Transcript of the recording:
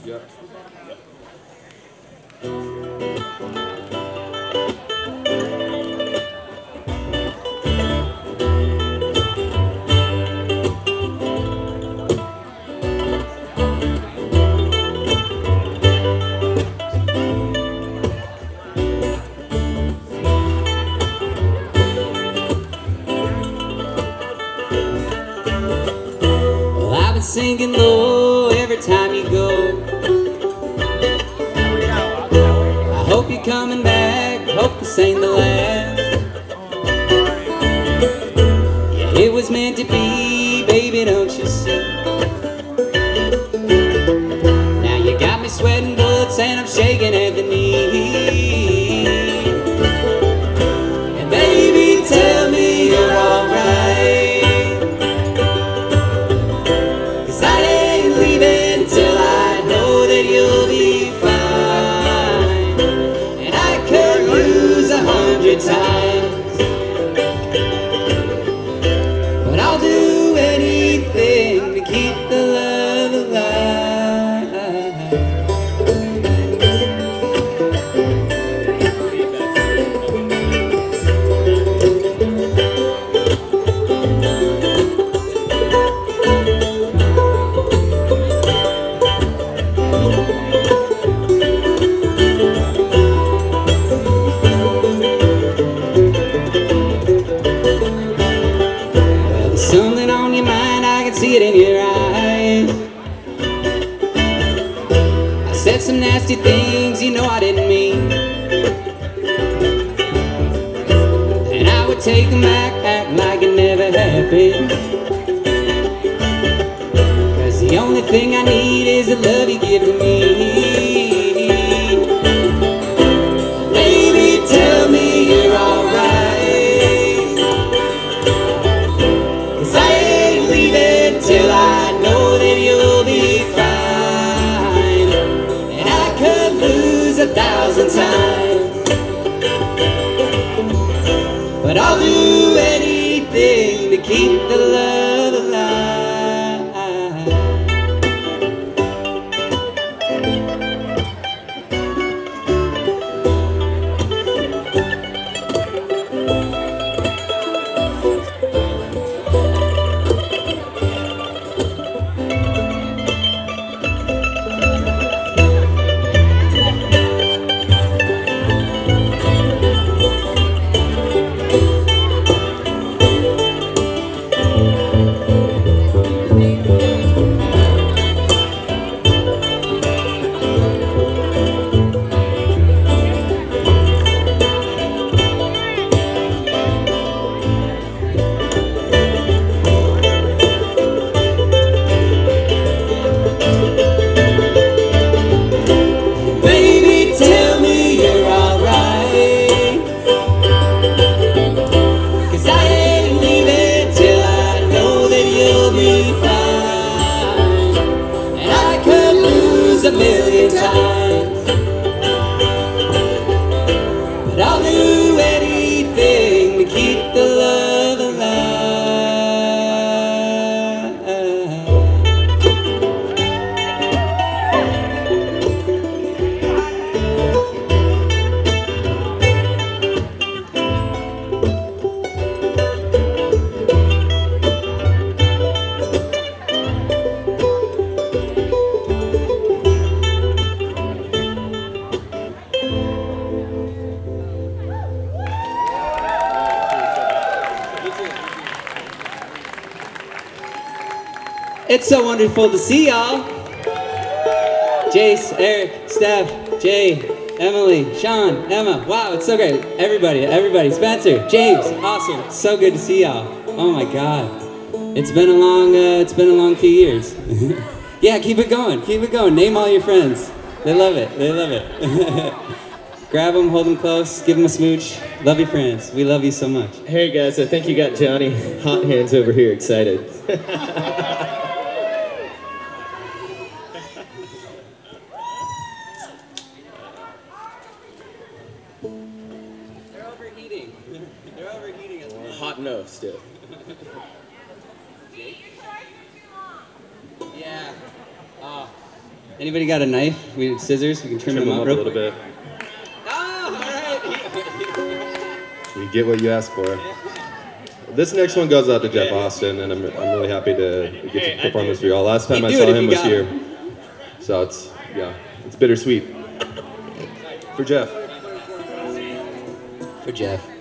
Yeah. Well, I've been sinking low every time you go. I hope you're coming back, hope this ain't the last. Yeah, it was meant to be, baby, don't you see? Now you got me sweating bullets and I'm shaking at the knee. And baby, tell me you're alright, 'cause I ain't leaving till I know that you'll be fine. And I could lose 100 times, but I'll do anything to keep the love alive. Well, there's something on your mind, I can see it in your eyes. I said some nasty things, you know I didn't mean, and I would take them back, act like it never happened. 'Cause the only thing I need is the love you give to me. Baby, tell me you're alright, 'cause I ain't leaving till I know that you'll be fine. And I could lose 1,000 times, but I'll do anything to keep the love alive. Baby, tell me you're alright, 'cause I ain't leaving till I know that you'll be fine. And I could lose 1,000,000 times, but I'll do anything to keep the love alive. It's so wonderful to see y'all. Jace, Eric, Steph, Jay, Emily, Sean, Emma. Wow, it's so great. Everybody. Spencer, James, awesome. So good to see y'all. Oh my God. It's been a long few years. Yeah, keep it going. Name all your friends. They love it. Grab them, hold them close, give them a smooch. Love your friends. We love you so much. Hey guys, I think you got Johnny Hot Hands over here excited. They're overheating. Hot enough still. Yeah. Anybody got a knife? We need scissors. We can trim them up a little bit. Oh, all right. You get what you ask for. This next one goes out to Jeff Austin, and I'm really happy to get to perform this for y'all. Last time I saw him was here, so it's bittersweet. For Jeff. For Jeff.